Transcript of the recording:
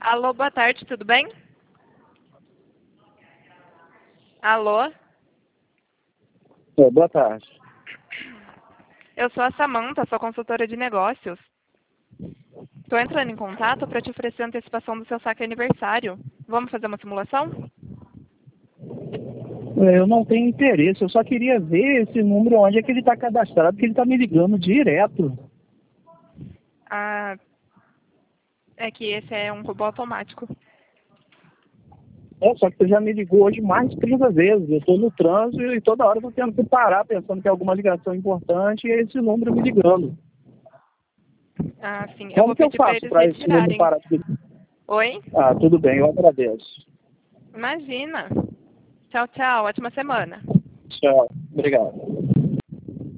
Alô, boa tarde, tudo bem? Alô? Boa tarde. Eu sou a Samanta, sou consultora de negócios. Estou entrando em contato para te oferecer a antecipação do seu saque aniversário. Vamos fazer uma simulação? Eu não tenho interesse, eu só queria ver esse número onde é que ele está cadastrado, porque ele está me ligando direto. Ah, é que esse é um robô automático. Só que você já me ligou hoje mais de 30 vezes. Eu estou no trânsito e toda hora eu estou tendo que parar pensando que é alguma ligação importante e é esse número me ligando. Ah, sim, eu Como vou que eu pedir para faço eles para esse número retirarem. parar de ligar? Oi? Ah, tudo bem, eu agradeço. Imagina. Tchau, tchau. Ótima semana. Tchau, obrigado.